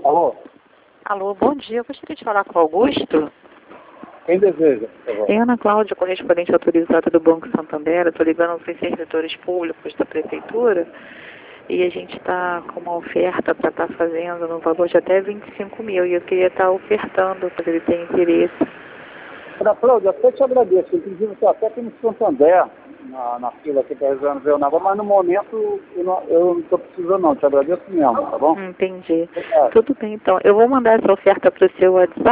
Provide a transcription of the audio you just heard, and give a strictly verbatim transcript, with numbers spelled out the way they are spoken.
Alô? Alô, bom dia. Eu gostaria de falar com o Augusto. Quem deseja, por favor? É Ana Cláudia, correspondente autorizada do Banco Santander. Estou ligando para os servidores públicos da Prefeitura e a gente está com uma oferta para estar fazendo no valor de até vinte e cinco mil e eu queria estar ofertando, caso ele tenha interesse. Ana Cláudia, até te agradeço. Inclusive, estou até aqui no Santander, na, na fila aqui para resolver o negócio, mas no momento eu não eu não estou precisando não. Te agradeço mesmo, tá bom? Entendi. Obrigado. Tudo bem, então. Eu vou mandar essa oferta para o seu WhatsApp.